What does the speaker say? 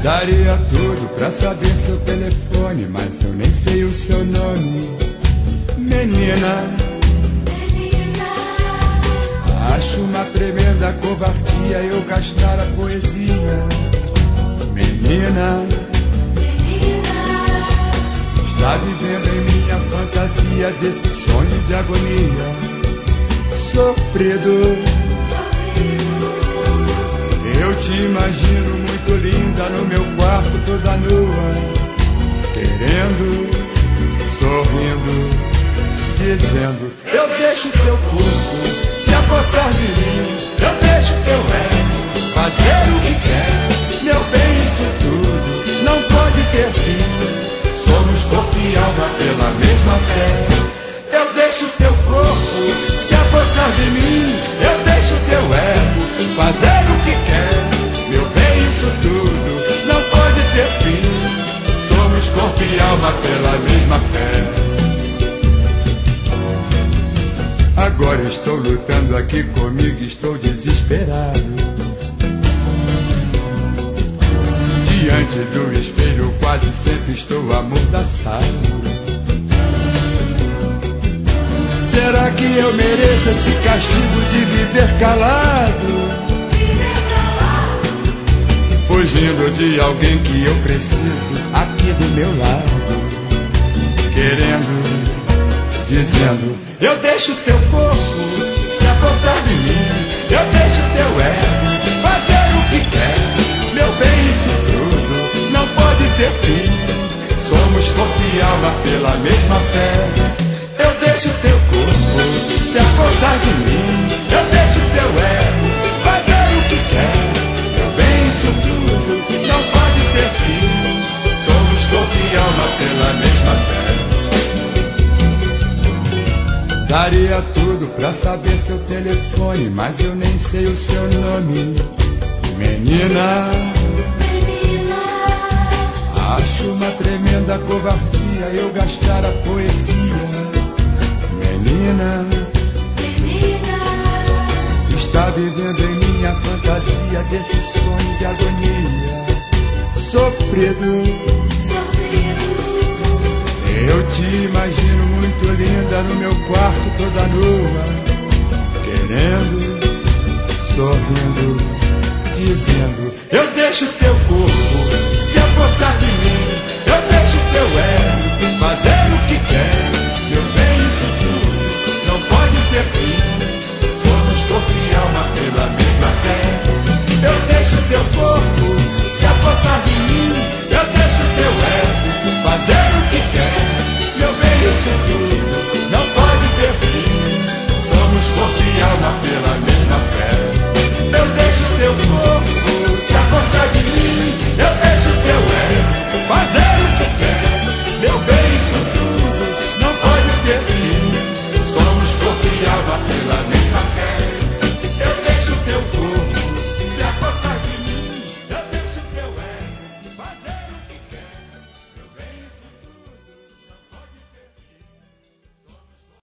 Daria tudo pra saber seu telefone, mas eu nem sei o seu nome. Menina, acho uma tremenda covardia eu gastar a poesia. Menina, está vivendo em minha fantasia desse sonho de agonia. Sofrido, eu te imagino muito linda no meu quarto toda nua, querendo, sorrindo, dizendo: eu deixo teu corpo se apossar de mim, eu deixo teu ego fazer o que quer. Meu bem, isso tudo não pode ter fim, somos corpo e alma pela mesma fé. Eu deixo teu corpo se apossar de mim, eu deixo teu ego fazer o que quer. Meu bem, isso tudo não pode ter fim, somos corpo e alma pela mesma fé. Agora estou lutando aqui comigo, estou desesperado. Diante do espelho quase sempre estou amordaçado. Será que eu mereço esse castigo de viver calado? Fugindo de alguém que eu preciso aqui do meu lado, querendo, dizendo: eu deixo teu corpo se apossar de mim, eu deixo teu ego fazer o que quer. Meu bem, isso tudo não pode ter fim, somos corpo e alma pela mesma fé. Eu deixo teu corpo se apossar de mim, eu deixo teu ego fazer o que quer. Meu bem, isso tudo não pode ter fim, somos corpo e alma pela mesma fé. Daria tudo pra saber seu telefone, mas eu nem sei o seu nome. Menina, acho uma tremenda covardia eu gastar a poesia. Menina, está vivendo em minha fantasia desse sonho de agonia. Sofrido, eu te imagino muito linda no meu quarto toda nua, querendo, sorrindo, dizendo: eu deixo teu corpo